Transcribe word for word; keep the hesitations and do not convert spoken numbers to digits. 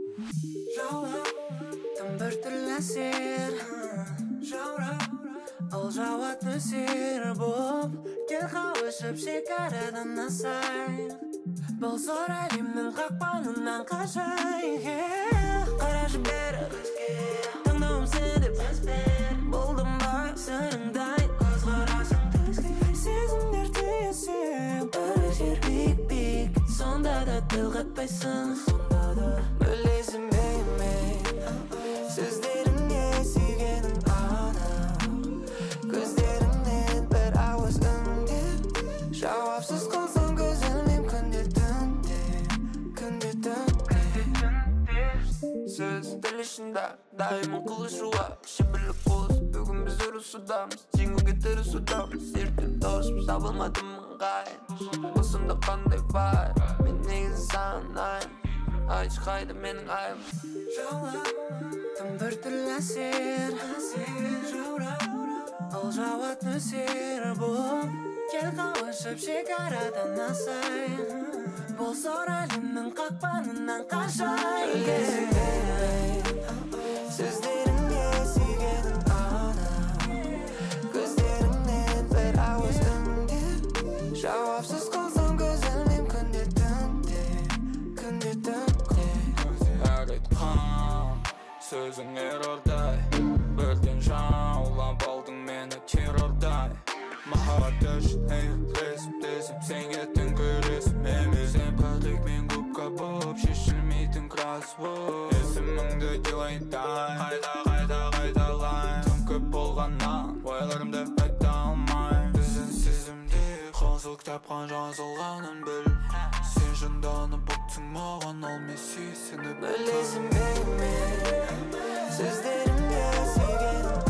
Тым бір түрлі әсер Ал жауапты сер боп Кел қауышып шекарадан асайық Бұл зор әлемнің қақпанынан қашайық Қара жіберіп таңдауым сен деп Болдым ба сырыңдай көзқарасың төзге Сезімдер түйесің бір жер биік-биік Сонда да тіл қатпайсың Білесің беймей Сөздеріңе сүйгенім анық Көздеріңнен бір ауыз үндеп Жауапсыз қалсам көзілмем күнде түнде Күнде түнде Сөз тіл ішінде дайымын қылышуға Шебірлік қос бүгін біз ұрысудамыз Жеңуге тырысудамыз Ертең досым сабылмадым ыңғайын Осында қандай бар Мен негізі сағынайын Айтшы қайда менің айым Тым бір түрлі әсер Ал жауапты сер боп Кел қауышып шекарадан асайық Бұл зор әлемнің қақпанынан қашайық Білесің беймей Сөздеріңе сүйгенім анық Көздеріңнен бір ауыз үндеп Жауапсыз қалсам көзілмем күнде түнде Күнде түнде Әр айтқан сөзің ерордай Бірден жаулап алдың мені террордай Махаббат үшін егілесіп десіп Сен кеттің көресім емес Сен пәтікмен көпқа боп шешілмейтін кроссворд Есіміңді дилайдай Қайта қайта қайталайын Тым көп болғаннан ойларымды айта алмайын Біздің сезімде қосыл кітапқан жазылғанын біл Сен жынданып бұқтың маған ол мен сүйсініп Білесің беймей Сөздеріңе сүйгенім